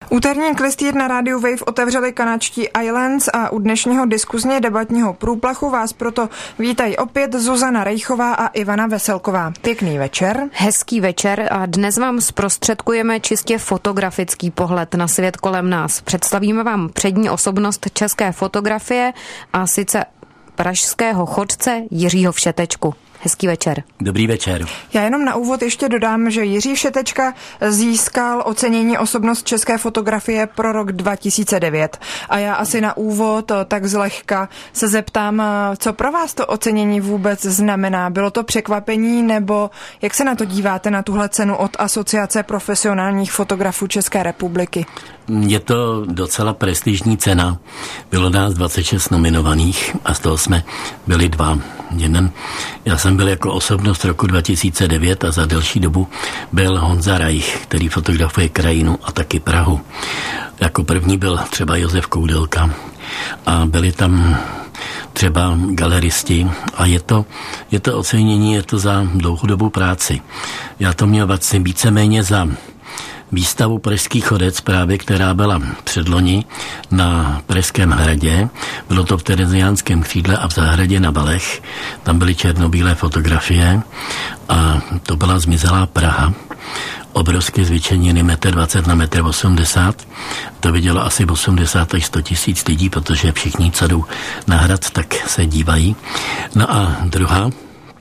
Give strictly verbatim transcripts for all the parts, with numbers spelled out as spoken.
Úterní klistýr na rádiu Wave otevřeli kanadští Islands a u dnešního diskuzně debatního průplachu vás proto vítají opět Zuzana Rejchová a Ivana Veselková. Pěkný večer. Hezký večer a dnes vám zprostředkujeme čistě fotografický pohled na svět kolem nás. Představíme vám přední osobnost české fotografie a sice pražského chodce Jiřího Všetečku. Hezký večer. Dobrý večer. Já jenom na úvod ještě dodám, že Jiří Všetečka získal ocenění osobnost české fotografie pro rok dva tisíce devět. A já asi na úvod tak zlehka se zeptám, co pro vás to ocenění vůbec znamená. Bylo to překvapení, nebo jak se na to díváte, na tuhle cenu od Asociace profesionálních fotografů České republiky? Je to docela prestižní cena. Bylo nás dvacet šest nominovaných a z toho jsme byli dva. Jeden, já jsem byl jako osobnost roku dva tisíce devět a za delší dobu byl Honza Reich, který fotografuje krajinu a taky Prahu. Jako první byl třeba Josef Koudelka a byli tam třeba galeristi a je to, je to ocenění, je to za dlouhodobou práci. Já to měl vlastně víceméně za výstavu Pražský chodec právě, která byla předloni na Pražském hradě. Bylo to v Tereziánském křídle a v zahradě na Balech. Tam byly černobílé fotografie a to byla zmizelá Praha. Obrovské zvětšeniny metr dvacet na metr osmdesát. To vidělo asi osmdesát až sto tisíc lidí, protože všichni, co jdou na hrad, tak se dívají. No a druhá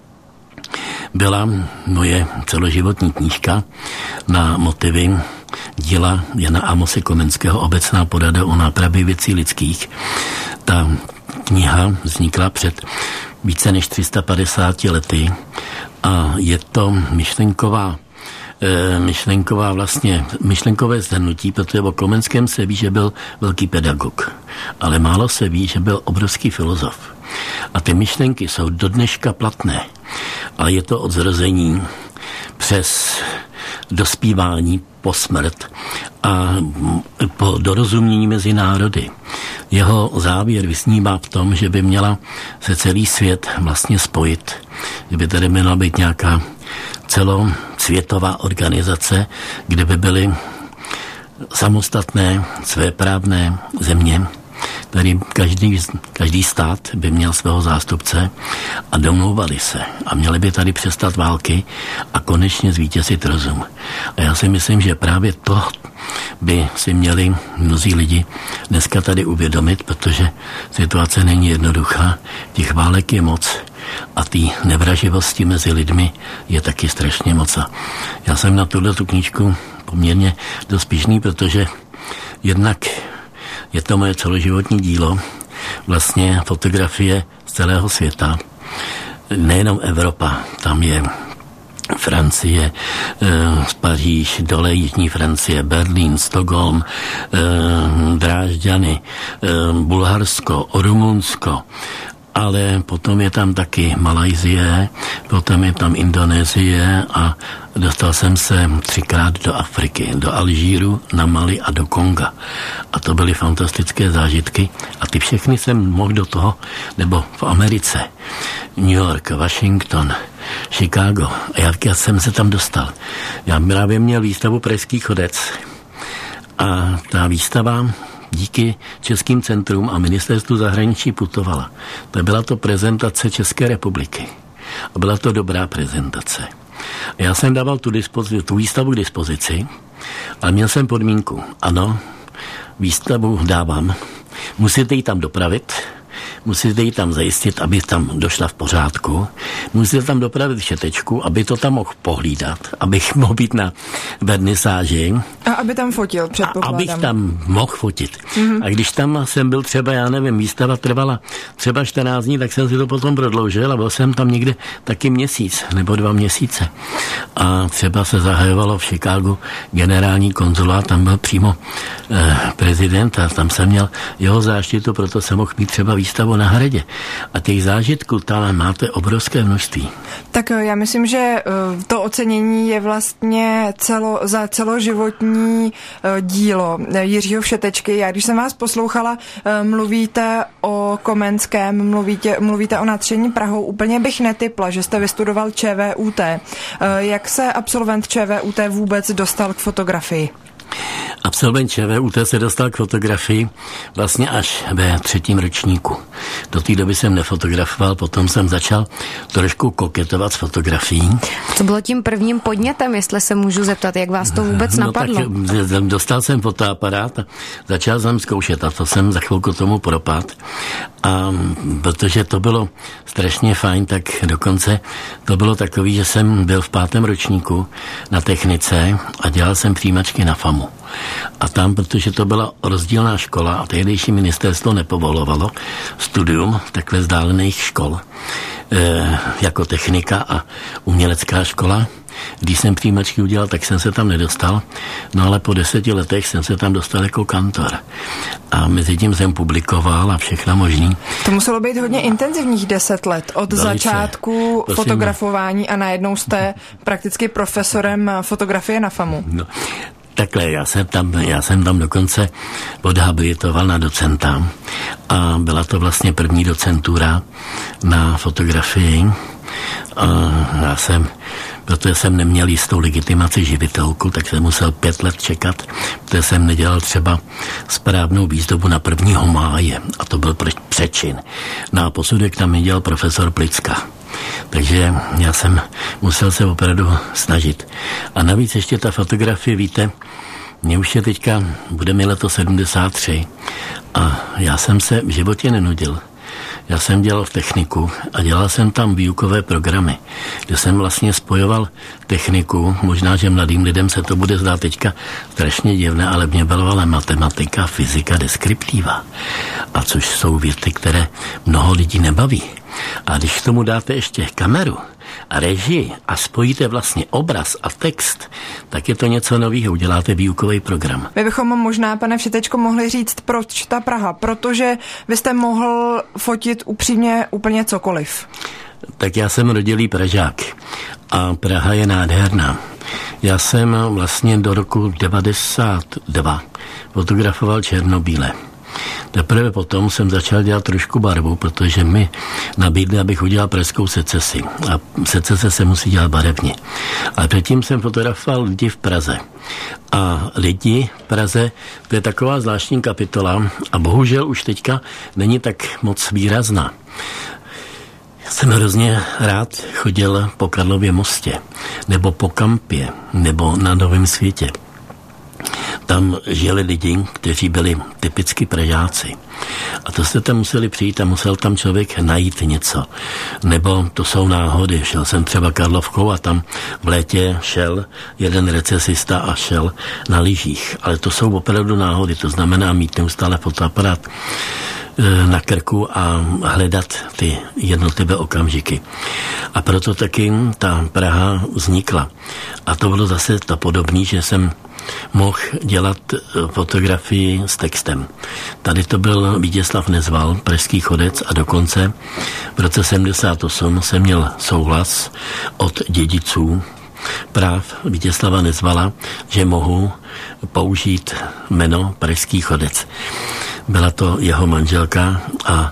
byla moje celoživotní knížka na motivy díla Jana Amose Komenského Obecná porada o nápravě věcí lidských. Ta kniha vznikla před více než tři sta padesáti lety a je to myšlenková myšlenková vlastně, myšlenkové shrnutí, protože o Komenském se ví, že byl velký pedagog, ale málo se ví, že byl obrovský filozof. A ty myšlenky jsou do dneška platné. A je to od zrození přes dospívání po smrt a po dorozumění mezi národy. Jeho závěr vysnívá v tom, že by měla se celý svět vlastně spojit. Že by tady měla být nějaká celosvětová organizace, kde by byly samostatné, svéprávné země. Tady každý, každý stát by měl svého zástupce a domlouvali se. A měli by tady přestat války a konečně zvítězit rozum. A já si myslím, že právě to by si měli mnozí lidi dneska tady uvědomit, protože situace není jednoduchá. Těch válek je moc a té nevraživosti mezi lidmi je taky strašně moc. A já jsem na tuhle tu knížku poměrně dost pyšný, protože jednak je to moje celoživotní dílo, vlastně fotografie z celého světa, nejenom Evropa, tam je Francie, z Paříž, dole jižní Francie, Berlín, Stockholm, Drážďany, Bulharsko, Rumunsko, ale potom je tam taky Malajsie, potom je tam Indonésie a dostal jsem se třikrát do Afriky, do Alžíru, na Mali a do Konga. A to byly fantastické zážitky a ty všechny jsem mohl do toho, nebo v Americe, New York, Washington, Chicago. A jak já jsem se tam dostal? Já právě měl výstavu Pražský chodec a ta výstava díky Českým centrum a ministerstvu zahraničí putovala. To byla to prezentace České republiky. A byla to dobrá prezentace. A já jsem dával tu, dispozici, tu výstavu k dispozici, ale měl jsem podmínku. Ano, výstavu dávám. Musíte ji tam dopravit, musíte ji tam zajistit, aby tam došla v pořádku. Musíte tam dopravit Všetečku, aby to tam mohl pohlídat, abych mohl být na vernisáži. A aby tam fotil, předpokládám. A abych tam mohl fotit. Mm-hmm. A když tam jsem byl třeba, já nevím, výstava trvala třeba čtrnáct dní, tak jsem si to potom prodloužil a byl jsem tam někde taky měsíc nebo dva měsíce. A třeba se zahajovalo v Chicagu generální konzulát, tam byl přímo eh, prezident a tam jsem měl jeho záštitu, proto jsem mohl mít třeba výstavu na hradě. A těch zážitků tam máte obrovské množství. Tak já myslím, že to ocenění je vlastně celo, za celoživotní dílo Jiřího Všetečky. Já když jsem vás poslouchala, mluvíte o Komenském, mluvíte, mluvíte o nadšení Prahou. Úplně bych netypla, že jste vystudoval ČVUT. Jak se absolvent ČVUT vůbec dostal k fotografii? Absolvent ČVUT se dostal k fotografii vlastně až ve třetím ročníku. Do té doby jsem nefotografoval, potom jsem začal trošku koketovat s fotografií. Co bylo tím prvním podnětem, jestli se můžu zeptat, jak vás to vůbec no, napadlo? Tak dostal jsem fotoaparát a začal jsem zkoušet a to jsem za chvilku tomu propad. A protože to bylo strašně fajn, tak dokonce to bylo takový, že jsem byl v pátém ročníku na technice a dělal jsem přijímačky na FAMu. A tam, protože to byla rozdílná škola a tehdejší ministerstvo nepovolovalo studium takhle vzdálených škol, e, jako technika a umělecká škola. Když jsem přijímačky udělal, tak jsem se tam nedostal, no ale po deseti letech jsem se tam dostal jako kantor. A mezi tím jsem publikoval a všechno možný. To muselo být hodně intenzivních deset let. Od Velice. začátku Prosím. fotografování a najednou jste prakticky profesorem fotografie na FAMu. No. Takhle, já jsem tam, já jsem tam dokonce odhabilitoval na docenta a byla to vlastně první docentura na fotografii. A já jsem, protože jsem neměl jistou legitimaci živitelku, tak jsem musel pět let čekat, protože jsem nedělal třeba správnou výzdobu na prvního máje a to byl přečin. No a posudek tam dělal profesor Plicka. Takže já jsem musel se opravdu snažit. A navíc ještě ta fotografie, víte, mě už je teďka, bude mi leto sedmdesát tři a já jsem se v životě nenudil. Já jsem dělal v techniku a dělal jsem tam výukové programy, kde jsem vlastně spojoval techniku, možná, že mladým lidem se to bude zdát teďka strašně divné, ale mě bavovala matematika, fyzika, deskriptiva. A což jsou věty, které mnoho lidí nebaví. A když k tomu dáte ještě kameru a režii a spojíte vlastně obraz a text, tak je to něco nového, uděláte výukový program. My bychom možná, pane Všetečko, mohli říct, proč ta Praha, protože vy jste mohl fotit upřímně úplně cokoliv. Tak já jsem rodilý Pražák a Praha je nádherná. Já jsem vlastně do roku devadesát dva fotografoval černobíle. Teprve potom jsem začal dělat trošku barvu, protože mi nabídli, abych udělal pražskou secesi. A secese se musí dělat barevně. Ale předtím jsem fotografoval lidi v Praze. A lidi v Praze, to je taková zvláštní kapitola a bohužel už teďka není tak moc výrazná. Já jsem hrozně rád chodil po Karlově mostě, nebo po Kampě, nebo na Novém Světě. Tam žili lidi, kteří byli typicky Pražáci. A to jste tam museli přijít a musel tam člověk najít něco. Nebo to jsou náhody. Šel jsem třeba Karlovkou a tam v létě šel jeden recesista a šel na lyžích. Ale to jsou opravdu náhody. To znamená mít neustále fotoaparát na krku a hledat ty jednotlivé okamžiky. A proto taky ta Praha vznikla. A to bylo zase to podobné, že jsem mohl dělat fotografii s textem. Tady to byl Vítězslav Nezval, pražský chodec a dokonce v roce sedmdesát osm jsem měl souhlas od dědiců práv Vítězslava Nezvala, že mohu použít jméno pražský chodec. Byla to jeho manželka a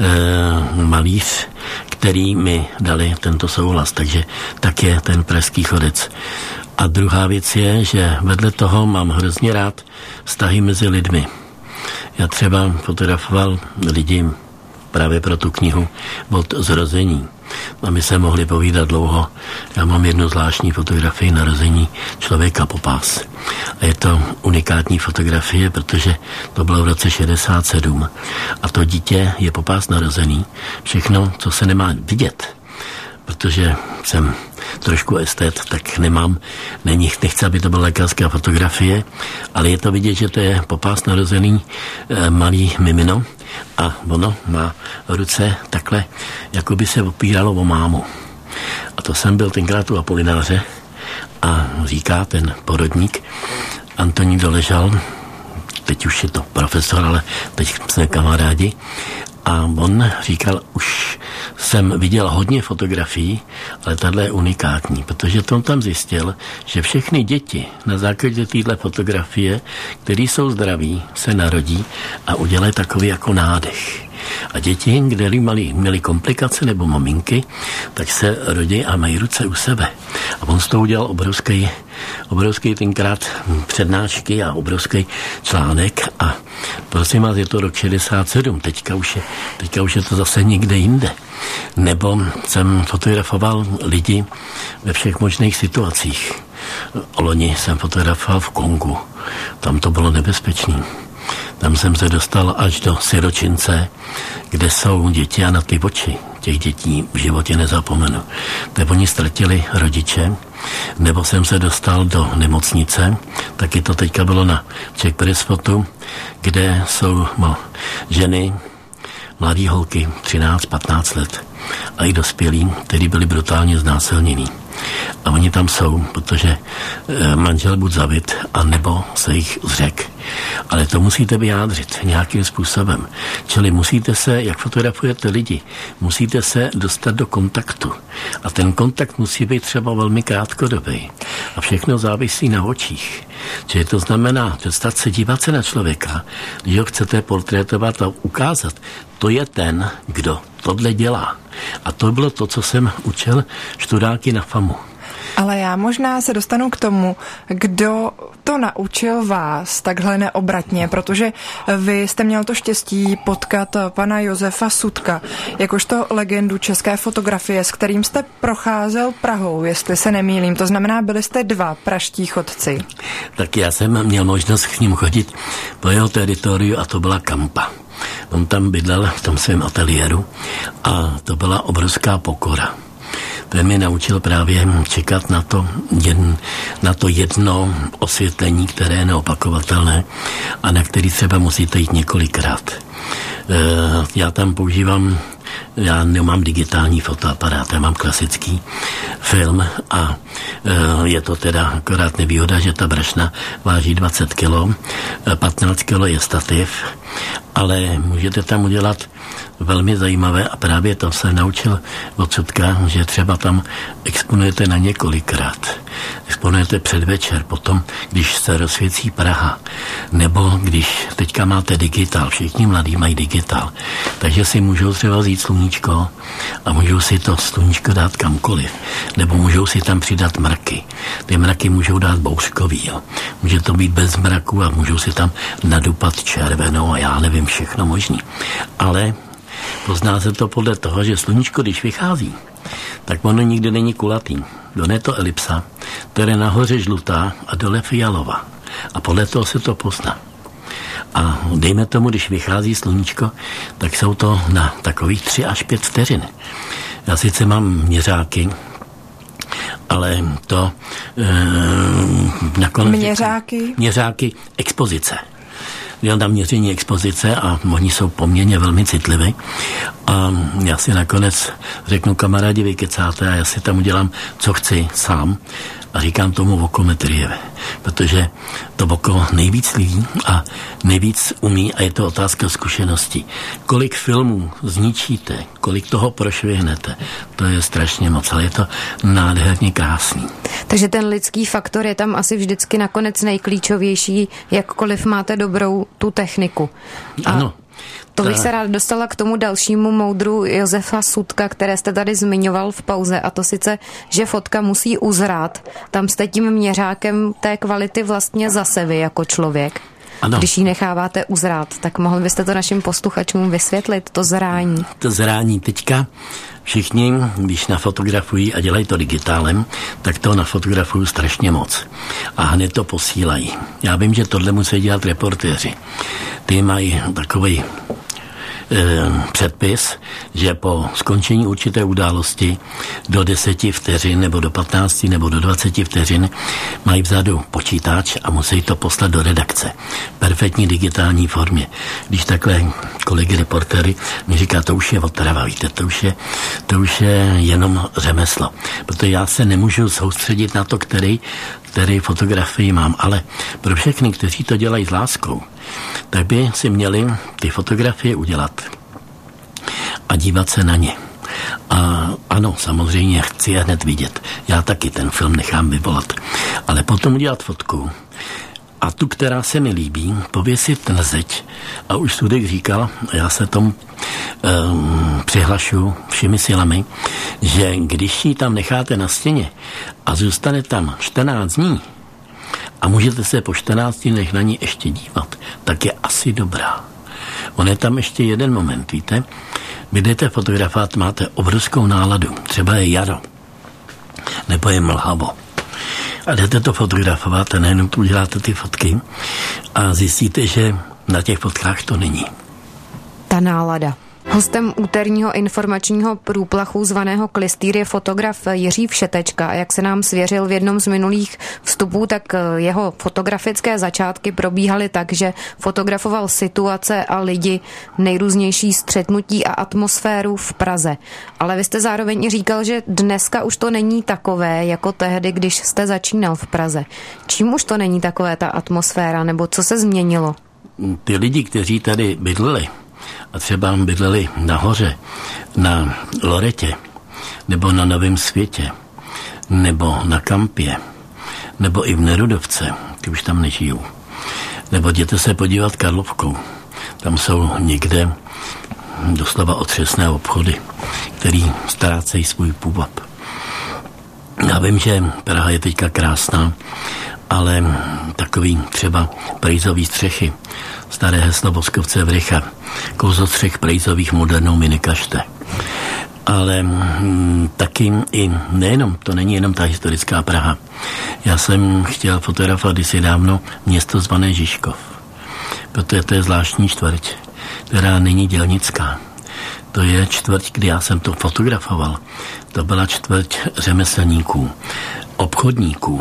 e, malíř, který mi dali tento souhlas, takže tak je ten pražský chodec. A druhá věc je, že vedle toho mám hrozně rád vztahy mezi lidmi. Já třeba fotografoval lidi právě pro tu knihu od zrození. A my se mohli povídat dlouho. Já mám jednu zvláštní fotografii narození člověka Popás. A je to unikátní fotografie, protože to bylo v roce šedesát sedm. A to dítě je Popás narozený. Všechno, co se nemá vidět, protože jsem trošku estet, tak nemám, není, nechci, aby to byla lékařská fotografie, ale je to vidět, že to je Popás narozený e, malý mimino a ono má ruce takhle, jako by se opíralo o mámu. A to jsem byl tenkrát u Apolináře a říká ten porodník Antonín Doležal, teď už je to profesor, ale teď jsme kamarádi, a on říkal, už jsem viděl hodně fotografií, ale tato je unikátní, protože to on tam zjistil, že všechny děti na základě téhle fotografie, které jsou zdraví, se narodí a udělají takový jako nádech. A děti, kde měli, měli komplikace nebo maminky, tak se rodí a mají ruce u sebe. A on z toho udělal obrovský, obrovský tenkrát přednášky a obrovský článek a prosím vás, je to rok šedesát sedm, teďka už je, teďka už je to zase někde jinde. Nebo jsem fotografoval lidi ve všech možných situacích. Loni jsem fotografoval v Kongu. Tam to bylo nebezpečný. Tam jsem se dostal až do siročince, kde jsou děti a na ty oči těch dětí v životě nezapomenu. Nebo oni ztratili rodiče, nebo jsem se dostal do nemocnice, taky to teďka bylo na Czech Press Fotu, kde jsou no, ženy, mladý holky, třináct patnáct let a i dospělí, kteří byli brutálně znásilnění. A oni tam jsou, protože e, manžel buď zavit, anebo se jich zřek. Ale to musíte vyjádřit nějakým způsobem. Čili musíte se, jak fotografujete lidi, musíte se dostat do kontaktu. A ten kontakt musí být třeba velmi krátkodobý. A všechno závisí na očích. Čili to znamená přestat se dívat se na člověka, když ho chcete portrétovat a ukázat. To je ten, kdo tohle dělá. A to bylo to, co jsem učil študáky na FAMu. Ale já možná se dostanu k tomu, kdo to naučil vás takhle neobratně, protože vy jste měl to štěstí potkat pana Josefa Sudka, jakožto legendu české fotografie, s kterým jste procházel Prahou, jestli se nemýlím. To znamená, byli jste dva praští chodci. Tak já jsem měl možnost k ním chodit po jeho teritoriu a to byla Kampa. On tam bydlel v tom svém ateliéru a to byla obrovská pokora. Ten mi naučil právě čekat na to, jen, na to jedno osvětlení, které je neopakovatelné a na který třeba musíte jít několikrát. E, já tam používám, já nemám digitální fotoaparát, já mám klasický film a e, je to teda akorát nevýhoda, že ta brašna váží dvacet kilo, patnáct kilo je stativ, ale můžete tam udělat velmi zajímavé a právě to se naučil od Sudka, že třeba tam exponujete na několikrát. Exponujete předvečer, potom, když se rozsvěcí Praha, nebo když teďka máte digitál, všichni mladí mají digitál, takže si můžou třeba vzít sluníčko a můžou si to sluníčko dát kamkoliv, nebo můžou si tam přidat mraky. Ty mraky můžou dát bouřkový, jo. Může to být bez mraku a můžou si tam nadupat červenou a já nevím, všechno možný. Ale pozná se to podle toho, že sluníčko, když vychází, tak ono nikdy není kulatý. Dole je to elipsa, která je nahoře žlutá a dole fialová. A podle toho se to pozná. A dejme tomu, když vychází sluníčko, tak jsou to na takových tři až pět vteřin. Já sice mám měřáky, ale to e, nakonec... Měřáky? Měřáky expozice. Dělám tam měření expozice a oni jsou poměrně velmi citliví. A já si nakonec řeknu, kamarádi, vy kecáte a já si tam udělám, co chci sám. A říkám tomu vokometrie, protože to oko nejvíc ví a nejvíc umí a je to otázka zkušenosti. Kolik filmů zničíte, kolik toho prošvihnete, to je strašně moc, ale je to nádherně krásný. Takže ten lidský faktor je tam asi vždycky nakonec nejklíčovější, jakkoliv máte dobrou tu techniku. A ano. To bych se rád dostala k tomu dalšímu moudru Josefa Sudka, které jste tady zmiňoval v pauze, a to sice, že fotka musí uzrát. Tam jste tím měřákem té kvality vlastně zase vy jako člověk. Ano. Když ji necháváte uzrát, tak mohli byste to našim posluchačům vysvětlit, to zrání. To zrání teďka všichni, když nafotografují a dělají to digitálem, tak to nafotografují strašně moc. A hned to posílají. Já vím, že tohle musí dělat reportéři. Ty mají takový předpis, že po skončení určité události do deseti vteřin nebo do patnácti nebo do dvaceti vteřin mají vzadu počítač a musí to poslat do redakce. Perfektní digitální formě. Když takhle kolegy reportéry mi říká, to už je otrava, víte, to už je, to už je jenom řemeslo. Protože já se nemůžu soustředit na to, který, který fotografii mám, ale pro všechny, kteří to dělají s láskou, tak by si měli ty fotografie udělat a dívat se na ně. A ano, samozřejmě chci je hned vidět. Já taky ten film nechám vyvolat. Ale potom udělat fotku A tu, která se mi líbí, pověsit na zeď. A už Sudek říkal, já se tomu um, přihlašu všemi silami, že když ji tam necháte na stěně a zůstane tam čtrnáct dní a můžete se po čtrnácti dnech na ní ještě dívat, tak je asi dobrá. On je tam ještě jeden moment, víte? Vy jdete fotografovat, máte obrovskou náladu, třeba je jaro, nebo je mlhavo. A jdete to fotografovat a nejenom tu uděláte ty fotky a zjistíte, že na těch fotkách to není. Ta nálada. Hostem úterního informačního průplachu zvaného Klystýr je fotograf Jiří Všetečka. A jak se nám svěřil v jednom z minulých vstupů, tak jeho fotografické začátky probíhaly tak, že fotografoval situace a lidi, nejrůznější střetnutí a atmosféru v Praze. Ale vy jste zároveň i říkal, že dneska už to není takové, jako tehdy, když jste začínal v Praze. Čím už to není takové ta atmosféra, nebo co se změnilo? Ty lidi, kteří tady bydleli, a třeba bydleli nahoře, na Loretě, nebo na Novém Světě, nebo na Kampě, nebo i v Nerudovce, ty už tam nežijou. Nebo jděte se podívat Karlovkou. Tam jsou někde doslova otřesné obchody, který ztrácejí svůj půvab. Já vím, že Praha je teďka krásná, ale takový třeba prejzový střechy, staré heslo Voskovce Vrycha, kouzlo střech prejzových modernou mi nekažte. Ale m, taky i nejenom, to není jenom ta historická Praha. Já jsem chtěl fotografovat kdysi dávno město zvané Žižkov, protože to je zvláštní čtvrť, která není dělnická. To je čtvrť, kdy já jsem to fotografoval. To byla čtvrť řemeslníků, obchodníků.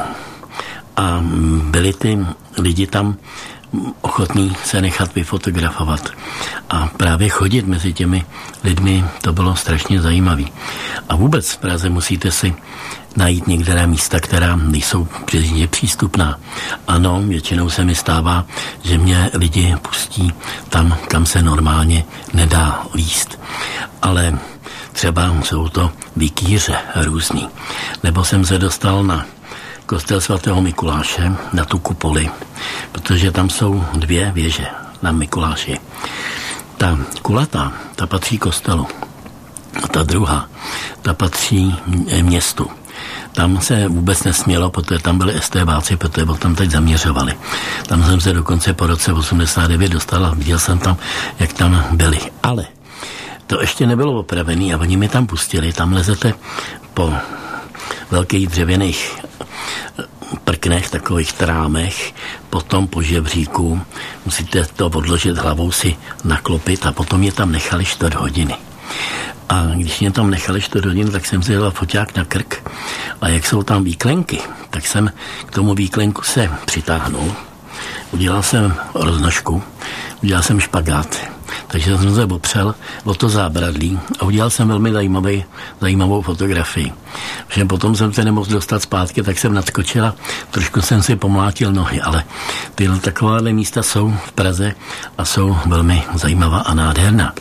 A byli ty lidi tam ochotní se nechat vyfotografovat. A právě chodit mezi těmi lidmi, to bylo strašně zajímavé. A vůbec v Praze musíte si najít některé místa, která nejsou příliš přístupná. Ano, většinou se mi stává, že mě lidi pustí tam, kam se normálně nedá líst. Ale třeba jsou to vikýře různý. Nebo jsem se dostal na kostel svatého Mikuláše, na tu kupoli, protože tam jsou dvě věže na Mikuláši. Ta kulatá, ta patří kostelu. A ta druhá, ta patří městu. Tam se vůbec nesmělo, protože tam byli estébáci, protože tam teď zaměřovali. Tam jsem se dokonce po roce osmdesát devět dostal a viděl jsem tam, jak tam byli. Ale to ještě nebylo opravený a oni mi tam pustili. Tam lezete po velkých dřevěných prknech, takových trámech, potom po žebříku, musíte to odložit hlavou si naklopit a potom je tam nechali čtvrt hodiny. A když mě tam nechali čtvrt hodiny, tak jsem si dal foťák na krk a jak jsou tam výklenky, tak jsem k tomu výklenku se přitáhnul, udělal jsem roznožku, udělal jsem špagát, takže jsem se opřel o to zábradlí a udělal jsem velmi zajímavý, zajímavou fotografii. Že potom jsem se nemohl dostat zpátky, tak jsem nadskočil a trošku jsem si pomlátil nohy, ale tyhle takováhle místa jsou v Praze a jsou velmi zajímavá a nádherná.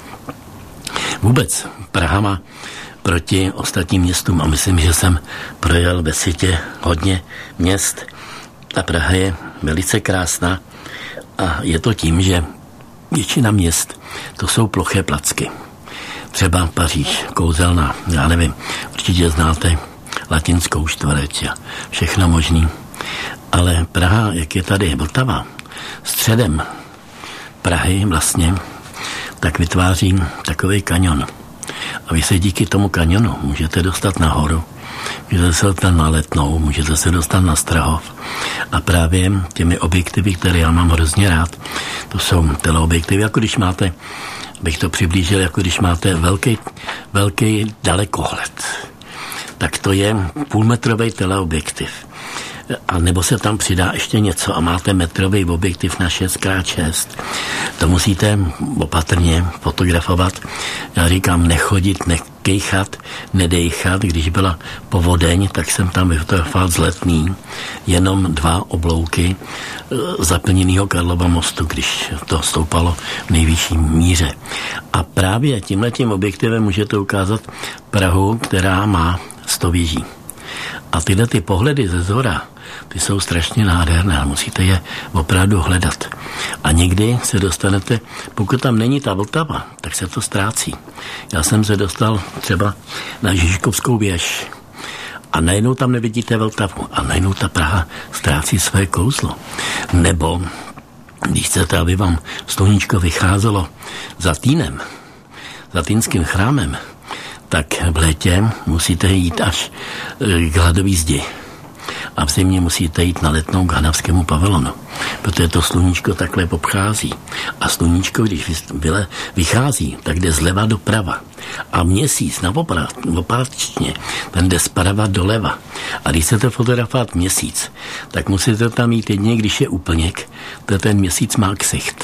Vůbec Praha má proti ostatním městům a myslím, že jsem projel ve světě hodně měst. Ta Praha je velice krásná a je to tím, že většina měst to jsou ploché placky. Třeba Paříž, kouzelná, já nevím, určitě znáte latinskou čtvrť a všechno možný. Ale Praha, jak je tady Vltava, středem Prahy vlastně, tak vytváří takový kanion. A vy se díky tomu kanionu můžete dostat nahoru, můžete se dostat na Letnou, můžete se dostat na Strahov. A právě těmi objektivy, které já mám hrozně rád, to jsou teleobjektivy, jako když máte, bych to přiblížil, jako když máte velký, velký dalekohled. Tak to je půlmetrový teleobjektiv. A nebo se tam přidá ještě něco a máte metrový objektiv na šest krát šest. To musíte opatrně fotografovat. Já říkám nechodit, nekejchat, nedejchat. Když byla povodeň, tak jsem tam vyfotografoval z Letný jenom dva oblouky zaplněného Karlova mostu, když to stoupalo v nejvyšší míře. A právě tímhletím objektivem můžete ukázat Prahu, která má sto věží. A tyhle ty pohledy ze zhora ty jsou strašně nádherné, ale musíte je opravdu hledat. A někdy se dostanete, pokud tam není ta Vltava, tak se to ztrácí. Já jsem se dostal třeba na Žižkovskou věž a najednou tam nevidíte Vltavu a najednou ta Praha ztrácí své kouzlo. Nebo když chcete, aby vám sluníčko vycházelo za Týnem, za Týnským chrámem, tak v létě musíte jít až k Hladový zdi. A v zimě musíte jít na Letnou k Hanavskému pavilonu, protože to sluníčko takhle obchází. A sluníčko, když vychází, tak jde zleva doprava. A měsíc na opáčně, ten jde zprava doleva. A když chcete fotografovat měsíc, tak musíte tam mít jedině, když je úplněk, to ten měsíc má ksicht.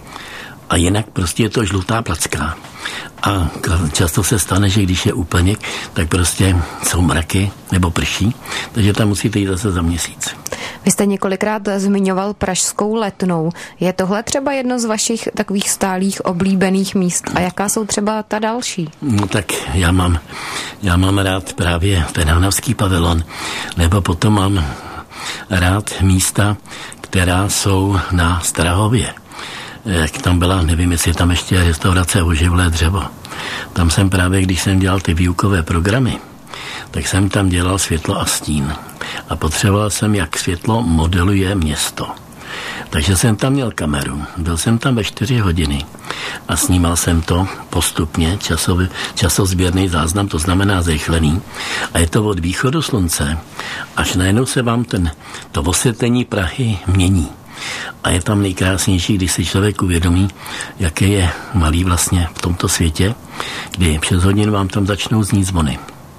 A jinak prostě je to žlutá placka. A často se stane, že když je úplněk, tak prostě jsou mraky nebo prší, takže tam musíte jít zase za měsíc. Vy jste několikrát zmiňoval Pražskou Letnou. Je tohle třeba jedno z vašich takových stálých oblíbených míst? A jaká jsou třeba ta další? No tak já mám, já mám rád právě ten Hanavský pavilon, nebo potom mám rád místa, která jsou na Strahově. Jak tam byla, nevím, jestli tam ještě restaurace Oživlé dřevo. Tam jsem právě, když jsem dělal ty výukové programy, tak jsem tam dělal světlo a stín. A potřeboval jsem, jak světlo modeluje město. Takže jsem tam měl kameru, byl jsem tam ve čtyři hodiny a snímal jsem to postupně, časový, časozběrný záznam, to znamená zrychlený. A je to od východu slunce, až najednou se vám ten, to osvětlení Prahy mění. A je tam nejkrásnější, když si člověk uvědomí, jaké je malý vlastně v tomto světě, kdy přes hodin vám tam začnou znít zvony.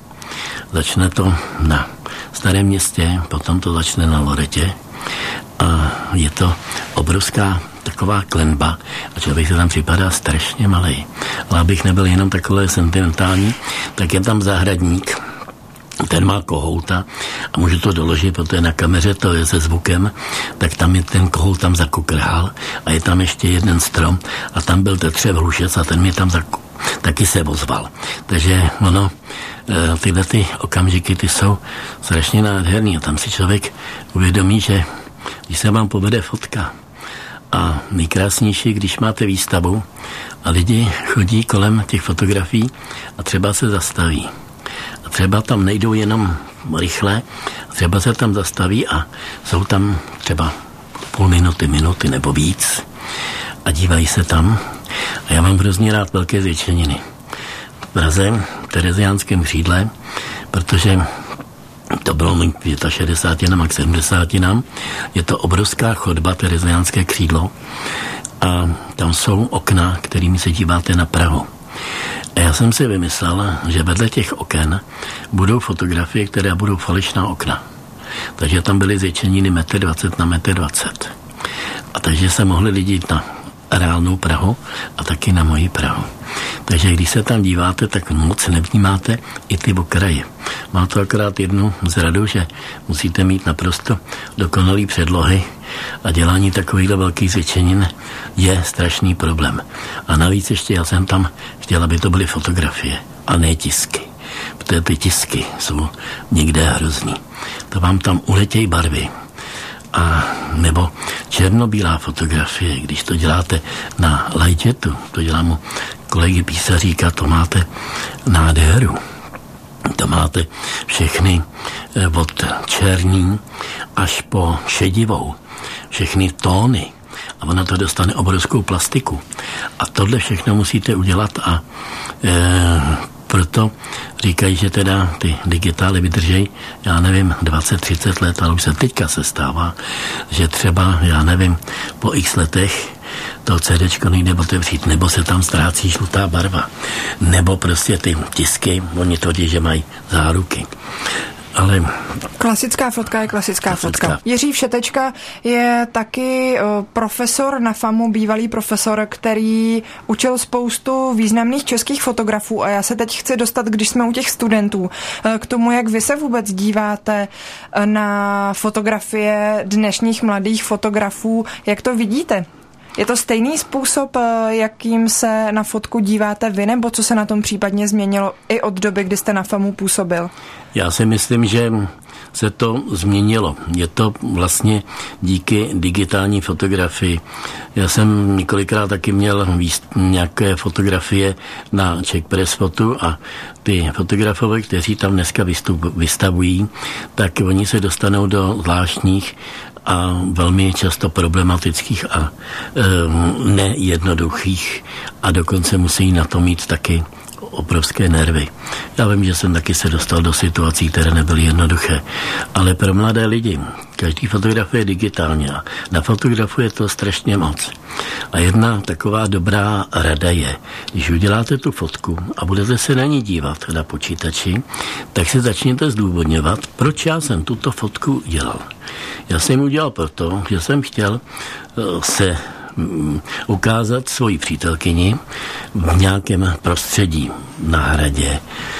Začne to na Starém Městě, potom to začne na Loretě a je to obrovská taková klenba a člověk se tam připadá strašně malej. Ale abych nebyl jenom takové sentimentální, tak je tam zahradník, ten má kohouta a můžu to doložit, protože na kameře to je se zvukem, tak tam je ten kohout tam zakukrhal a je tam ještě jeden strom a tam byl tetřev hlušec a ten mě tam zaku, taky se ozval. Takže ono, tyhle ty okamžiky, ty jsou strašně nádherný a tam si člověk uvědomí, že když se vám povede fotka a nejkrásnější, když máte výstavu a lidi chodí kolem těch fotografií a třeba se zastaví. A třeba tam nejdou jenom rychle, třeba se tam zastaví a jsou tam třeba půl minuty, minuty nebo víc a dívají se tam. A já mám hrozně rád velké zvětšeniny. V Praze, v Tereziánském křídle, protože to bylo šedesát pět k sedmdesáti. Je to obrovská chodba, Tereziánské křídlo a tam jsou okna, kterými se díváte na Prahu. A já jsem si vymyslel, že vedle těch oken budou fotografie, které budou falešná okna. Takže tam byly zvětšeniny metr dvacet na metr dvacet. A takže se mohli lidi jít na reálnou Prahu a taky na moji Prahu. Takže když se tam díváte, tak moc nevnímáte i ty okraje. Má to akorát jednu zradu, že musíte mít naprosto dokonalý předlohy a dělání takovýchhle velkých zvětšenin je strašný problém. A navíc ještě já jsem tam chtěl, aby to byly fotografie a ne tisky. Protože ty tisky jsou někde hrozný. To vám tam uletějí barvy. A nebo černobílá fotografie, když to děláte na Lightjetu, to dělám mu kolegy písaříka, to máte nádheru. To máte všechny od černý až po šedivou, všechny tóny a ona to dostane obrovskou plastiku. A tohle všechno musíte udělat a e, proto říkají, že teda ty digitály vydržej, já nevím, dvacet třicet let, ale už se teďka se stává, že třeba, já nevím, po x letech to CDčko nejde otevřít, nebo se tam ztrácí žlutá barva, nebo prostě ty tisky, oni tvrdí, že mají záruky. Ale klasická fotka je klasická, klasická fotka. Jiří Všetečka je taky profesor na FAMu, bývalý profesor, který učil spoustu významných českých fotografů a já se teď chci dostat, když jsme u těch studentů, k tomu, jak vy se vůbec díváte na fotografie dnešních mladých fotografů, jak to vidíte? Je to stejný způsob, jakým se na fotku díváte vy, nebo co se na tom případně změnilo i od doby, kdy jste na FAMu působil? Já si myslím, že se to změnilo. Je to vlastně díky digitální fotografii. Já jsem několikrát taky měl výst, nějaké fotografie na Czech Press Fotu a ty fotografové, kteří tam dneska vystup, vystavují, tak oni se dostanou do zvláštních a velmi často problematických a e, nejednoduchých a dokonce musí na to mít taky obrovské nervy. Já vím, že jsem taky se dostal do situací, které nebyly jednoduché, ale pro mladé lidi každý fotografuje digitálně a nafotografuje to strašně moc. A jedna taková dobrá rada je, když uděláte tu fotku a budete se na ní dívat na počítači, tak si začněte zdůvodňovat, proč já jsem tuto fotku udělal. Já jsem ji udělal proto, že jsem chtěl se ukázat svoji přítelkyni v nějakém prostředí na hradě,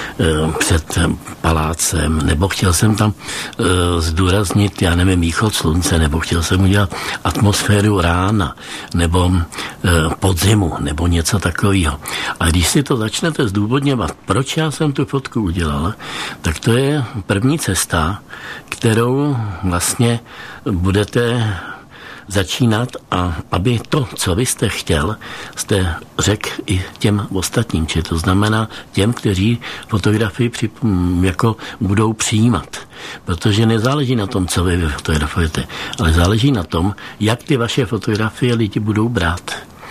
před palácem, nebo chtěl jsem tam zdůraznit, já nevím, východ slunce, nebo chtěl jsem udělat atmosféru rána, nebo podzimu, nebo něco takového. A když si to začnete zdůvodňovat, proč já jsem tu fotku udělal, tak to je první cesta, kterou vlastně budete začínat, a aby to, co vy jste chtěl, jste řekl i těm ostatním, či to znamená těm, kteří fotografii při, jako budou přijímat. Protože nezáleží na tom, co vy fotografujete, ale záleží na tom, jak ty vaše fotografie lidi budou brát.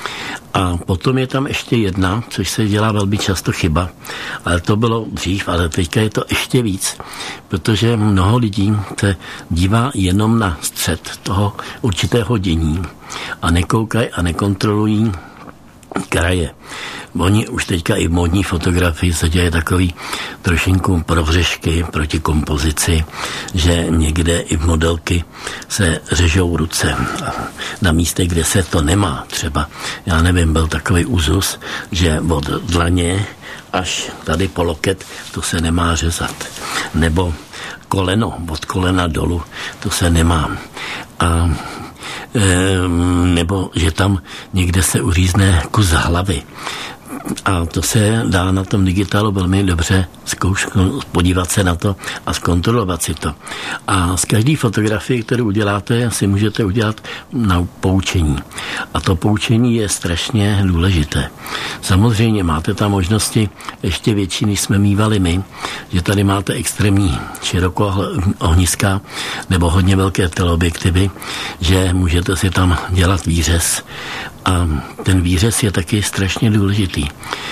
A potom je tam ještě jedna, což se dělá velmi často chyba, ale to bylo dřív, ale teďka je to ještě víc, protože mnoho lidí se dívá jenom na střed toho určitého dění a nekoukají a nekontrolují kraje. Oni už teďka i v módní fotografii se děje takový trošinku prohřešky proti kompozici, že někde i v modelky se řežou ruce. Na místě, kde se to nemá, třeba, já nevím, byl takový úzus, že od dlaně až tady po loket, to se nemá řezat. Nebo koleno, od kolena dolů, to se nemá. A nebo že tam někde se uřízne kus hlavy. A to se dá na tom digitálu velmi dobře zkoušet, podívat se na to a zkontrolovat si to. A z každé fotografie, kterou uděláte, si můžete udělat na poučení. A to poučení je strašně důležité. Samozřejmě máte tam možnosti ještě větší, než jsme mívali my, že tady máte extrémní širokoohniská nebo hodně velké teleobjektivy, že můžete si tam dělat výřez. A ten výřez je taky strašně důležitý.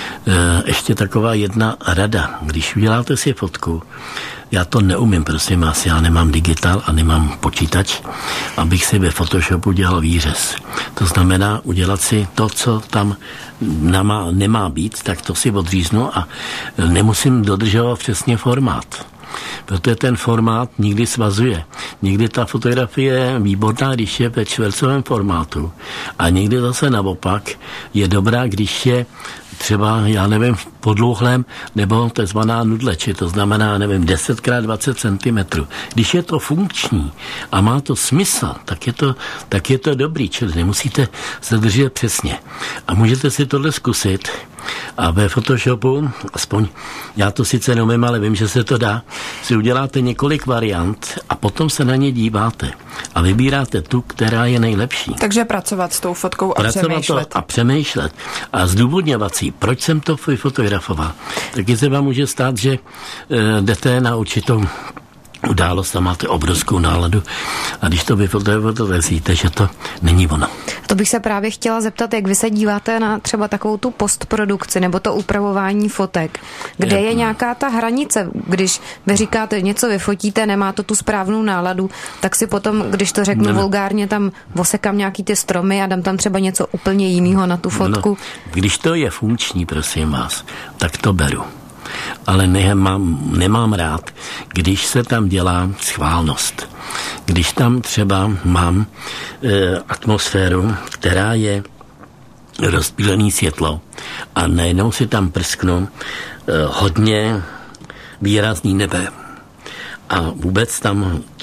Ještě taková jedna rada. Když uděláte si fotku, já to neumím, prosím vás, já nemám digitál a nemám počítač, abych si ve Photoshopu dělal výřez. To znamená udělat si to, co tam nemá, nemá být, tak to si odříznu a nemusím dodržovat přesně formát. Protože ten formát nikdy svazuje. Někdy ta fotografie je výborná, když je ve čtvercovém formátu. A někdy zase naopak je dobrá, když je třeba, já nevím, v podlouhlém nebo takzvaná nudleči, to znamená, nevím, deset krát dvacet centimetrů. Když je to funkční a má to smysl, tak je to, tak je to dobrý, čili nemusíte se držet přesně. A můžete si tohle zkusit a ve Photoshopu, aspoň já to sice neumím, ale vím, že se to dá, si uděláte několik variant a potom se na ně díváte a vybíráte tu, která je nejlepší. Takže pracovat s tou fotkou a pracovat přemýšlet. To a přemýšlet a zdůvodňovat si, proč jsem to fotografoval. Taky se vám může stát, že e, jdete na určitou událost a máte obrovskou náladu a když to vyfotografujete, tak zjistíte, že to není ono. To bych se právě chtěla zeptat, jak vy se díváte na třeba takovou tu postprodukci nebo to upravování fotek. Kde je nějaká ta hranice, když vy říkáte, něco vyfotíte, nemá to tu správnou náladu, tak si potom, když to řeknu ne. vulgárně, tam vosekám nějaký ty stromy a dám tam třeba něco úplně jiného na tu fotku. No, když to je funkční, prosím vás, tak to beru. Ale nemám, nemám rád, když se tam dělá schválnost. Když tam třeba mám e, atmosféru, která je rozptýlený světlo a najednou si tam prsknu e, hodně výrazný nebe. A vůbec tam to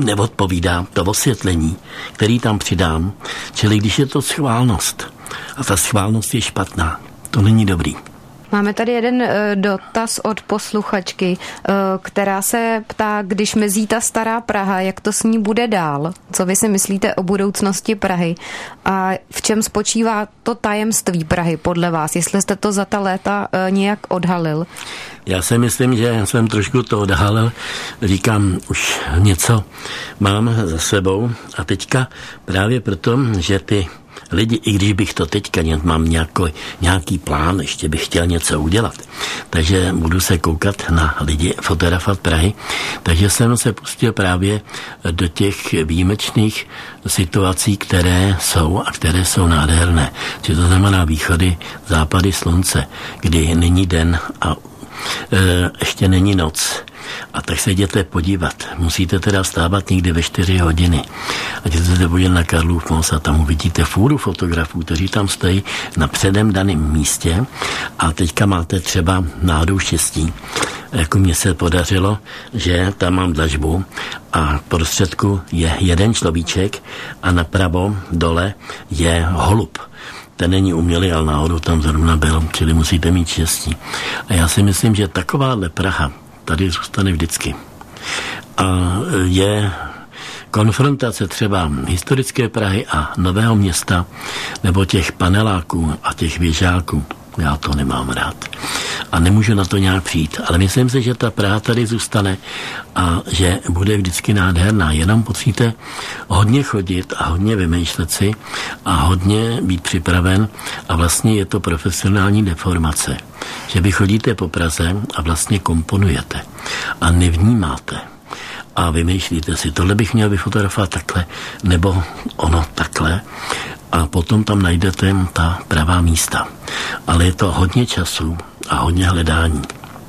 neodpovídá to osvětlení, který tam přidám. Čili když je to schválnost a ta schválnost je špatná, to není dobrý. Máme tady jeden dotaz od posluchačky, která se ptá, když mizí ta stará Praha, jak to s ní bude dál? Co vy si myslíte o budoucnosti Prahy? A v čem spočívá to tajemství Prahy podle vás? Jestli jste to za ta léta nějak odhalil? Já si myslím, že jsem trošku to odhalil. Říkám, už něco mám za sebou a teďka právě proto, že ty lidi, i když bych to teďka mám nějaký, nějaký plán, ještě bych chtěl něco udělat, takže budu se koukat na lidi, fotografovat Prahy, takže jsem se pustil právě do těch výjimečných situací, které jsou a které jsou nádherné. Či to znamená východy, západy slunce, kdy není den a e, ještě není noc. A tak se jděte podívat. Musíte teda vstávat někdy ve čtyři hodiny. A jděte se podívat na Karlův most a tam uvidíte fůru fotografů, kteří tam stojí na předem daném místě a teďka máte třeba náhodou štěstí. Jako mně se podařilo, že tam mám dlažbu a v prostředku je jeden človíček a napravo dole je holub. Ten není umělý, ale náhodou tam zrovna byl, čili musíte mít štěstí. A já si myslím, že takováhle Praha tady zůstane vždycky. A je konfrontace třeba historické Prahy a Nového Města nebo těch paneláků a těch věžáků. Já to nemám rád. A nemůžu na to nějak přijít. Ale myslím si, že ta Praha tady zůstane a že bude vždycky nádherná. Jenom musíte hodně chodit a hodně vymýšlet si a hodně být připraven a vlastně je to profesionální deformace. Že vy chodíte po Praze a vlastně komponujete a nevnímáte. A vymýšlíte si, tohle bych měl vyfotografovat takhle, nebo ono takhle. A potom tam najdete ta pravá místa. Ale je to hodně času a hodně hledání.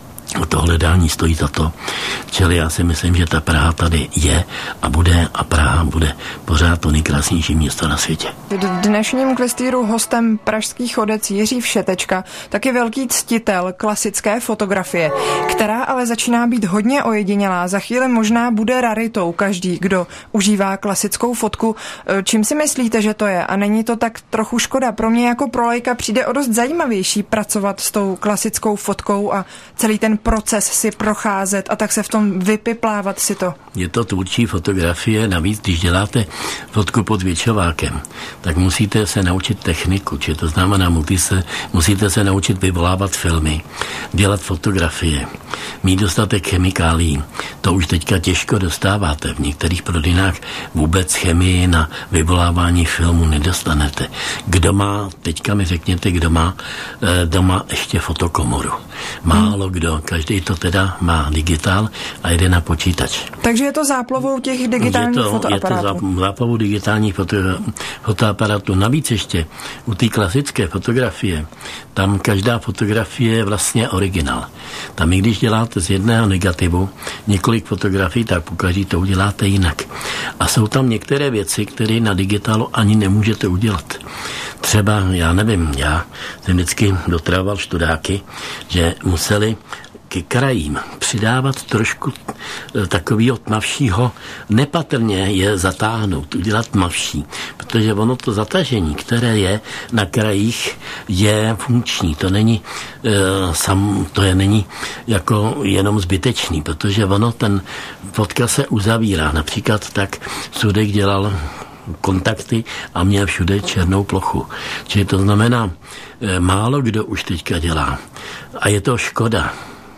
A to hledání stojí za to. Čili já si myslím, že ta Praha tady je a bude a Praha bude pořád to nejkrásnější město na světě. V dnešním klistýru hostem pražský chodec Jiří Všetečka, taky velký ctitel klasické fotografie, která ale začíná být hodně ojedinělá. Za chvíli možná bude raritou každý, kdo užívá klasickou fotku. Čím si myslíte, že to je? A není to tak trochu škoda? Pro mě jako pro laika přijde o dost zajímavější pracovat s tou klasickou fotkou a celý ten proces si procházet a tak se v tom vypiplávat si to. Je to tvůrčí fotografie, navíc když děláte fotku pod většovákem, tak musíte se naučit techniku, či to znamená, musíte se, musíte se naučit vyvolávat filmy, dělat fotografie, mít dostatek chemikálií. To už teďka těžko dostáváte. V některých prodejnách vůbec chemii na vyvolávání filmu nedostanete. Kdo má, teďka mi řekněte, kdo má e, doma ještě fotokomoru. Málo kdo, každý to teda má digitál a jde na počítač. Takže je to záplavou těch digitálních je to, fotoaparátů. Je to záplavou digitálních foto, fotoaparátů. Navíc ještě u té klasické fotografie, tam každá fotografie je vlastně originál. Tam i když děláte z jedného negativu několik fotografií, tak pokaždé to uděláte jinak. A jsou tam některé věci, které na digitálu ani nemůžete udělat. Třeba, já nevím, já jsem vždycky dotrával študáky, že museli ke krajím přidávat trošku takového tmavšího, nepatrně je zatáhnout, udělat tmavší, protože ono to zatažení, které je na krajích, je funkční, to není e, sam, to je není jako jenom zbytečný, protože ono ten fotka se uzavírá, například tak Sudek dělal kontakty a měl všude černou plochu. Čili to znamená, e, málo kdo už teďka dělá. A je to škoda.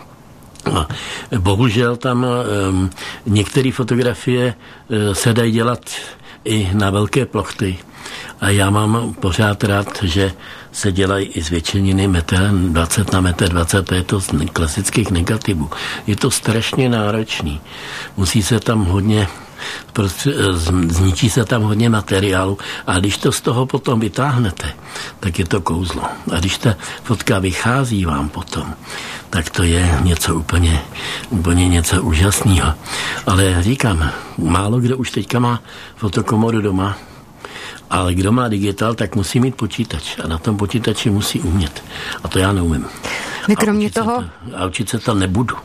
A bohužel tam um, některé fotografie uh, se dají dělat i na velké plochy. A já mám pořád rád, že se dělají i zvětšeniny metr dvacet na metr dvacet, to je to z klasických negativů. Je to strašně náročný. Musí se tam hodně, prostě, zničí se tam hodně materiálu a když to z toho potom vytáhnete, tak je to kouzlo. A když ta fotka vychází vám potom, tak to je něco úplně, úplně něco úžasného. Ale říkám, málo kdo už teďka má fotokomoru doma, ale kdo má digitál, tak musí mít počítač a na tom počítači musí umět. A to já neumím. Vy kromě a toho... To, a učit se to nebudu.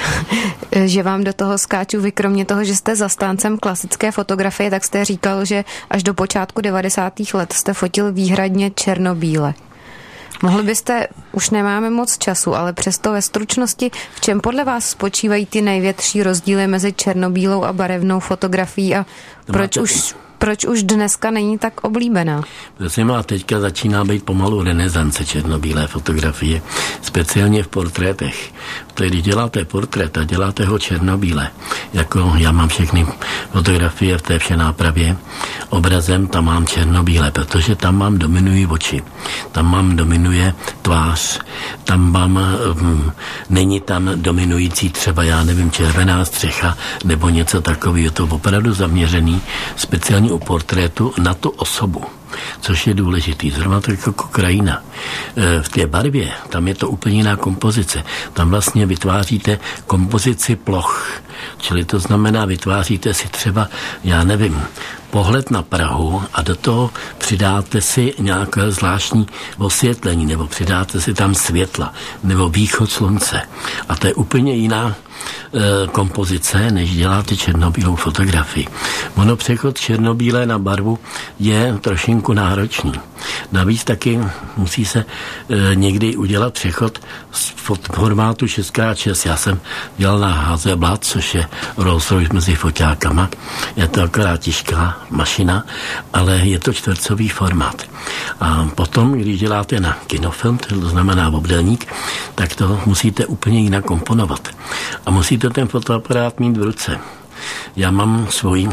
Že vám do toho skáču, vy kromě toho, že jste zastáncem klasické fotografie, tak jste říkal, že až do počátku devadesátých let jste fotil výhradně černobíle. Mohli byste, už nemáme moc času, ale přesto ve stručnosti, v čem podle vás spočívají ty největší rozdíly mezi černobílou a barevnou fotografií a proč už, proč už dneska není tak oblíbená? Prosím, a teďka začíná být pomalu renesance černobílé fotografie, speciálně v portrétech. Protože když děláte portrét a děláte ho černobíle, jako já mám všechny fotografie v té vše nápravě, obrazem tam mám černobíle, protože tam mám dominují oči, tam mám dominuje tvář, tam mám, um, není tam dominující třeba, já nevím, červená střecha nebo něco takového. Je to opravdu zaměřený speciálně u portrétu na tu osobu, což je důležitý. Zrovna tak jako krajina. V té barvě, tam je to úplně jiná kompozice. Tam vlastně vytváříte kompozici ploch. Čili to znamená, vytváříte si třeba, já nevím, pohled na Prahu a do toho přidáte si nějaké zvláštní osvětlení, nebo přidáte si tam světla, nebo východ slunce. A to je úplně jiná e, kompozice, než děláte černobílou fotografii. Ono přechod černobílé na barvu je trošinku náročný. Navíc taky musí se e, někdy udělat přechod z formátu šest krát šest. Já jsem dělal na Hasselblad, což je Rolls Royce mezi foťákama. Je to akorát těžká mašina, ale je to čtvercový formát. A potom, když děláte na kinofilm, to znamená obdélník, tak to musíte úplně jinak komponovat. A musíte ten fotoaparát mít v ruce. Já mám svůj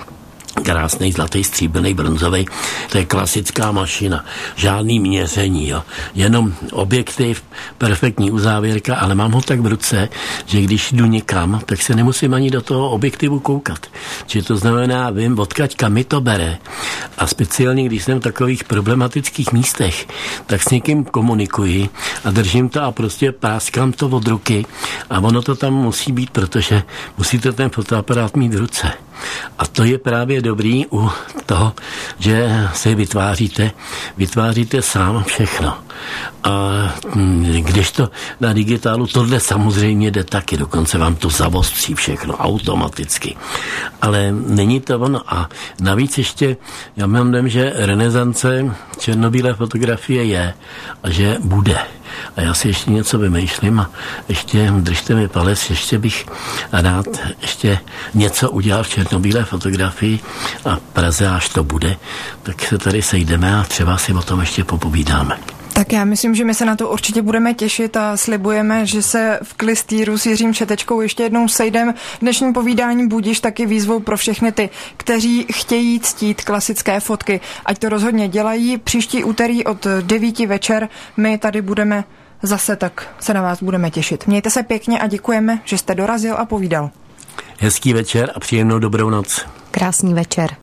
krásný zlatý, stříbrný, bronzový. To je klasická mašina. Žádný měření, jo. Jenom objektiv, perfektní uzávěrka, ale mám ho tak v ruce, že když jdu někam, tak se nemusím ani do toho objektivu koukat. Čiže to znamená, vím, odkaď kam mi to bere. A speciálně, když jsem v takových problematických místech, tak s někým komunikuji a držím to a prostě práskám to od ruky a ono to tam musí být, protože musíte ten fotoaparát mít v ruce. A to je právě dobrý u toho, že si vytváříte, vytváříte sám všechno. A když to na digitálu, tohle samozřejmě jde taky, dokonce vám to zavostří všechno automaticky. Ale není to ono. A navíc ještě, já mám dojem, že renesance černobílé fotografie je a že bude. A já si ještě něco vymýšlím a ještě držte mi palec, ještě bych rád ještě něco udělal v černobílé fotografii a Praze, až to bude, tak se tady sejdeme a třeba si o tom ještě popovídáme. Tak já myslím, že my se na to určitě budeme těšit a slibujeme, že se v Klystýru s Jiřím Šetečkou ještě jednou sejdeme. Dnešním povídání budíš taky výzvou pro všechny ty, kteří chtějí ctít klasické fotky. Ať to rozhodně dělají. Příští úterý od devíti večer my tady budeme zase, tak se na vás budeme těšit. Mějte se pěkně a děkujeme, že jste dorazil a povídal. Hezký večer a příjemnou dobrou noc. Krásný večer.